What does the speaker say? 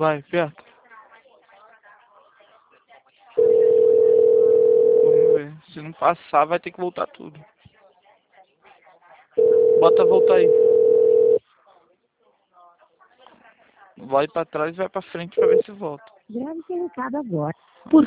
Vai, aperta. Vamos ver. Se não passar, vai ter que voltar tudo. Bota voltar aí. Vai pra trás e vai pra frente pra ver se volta. Grave esse recado agora.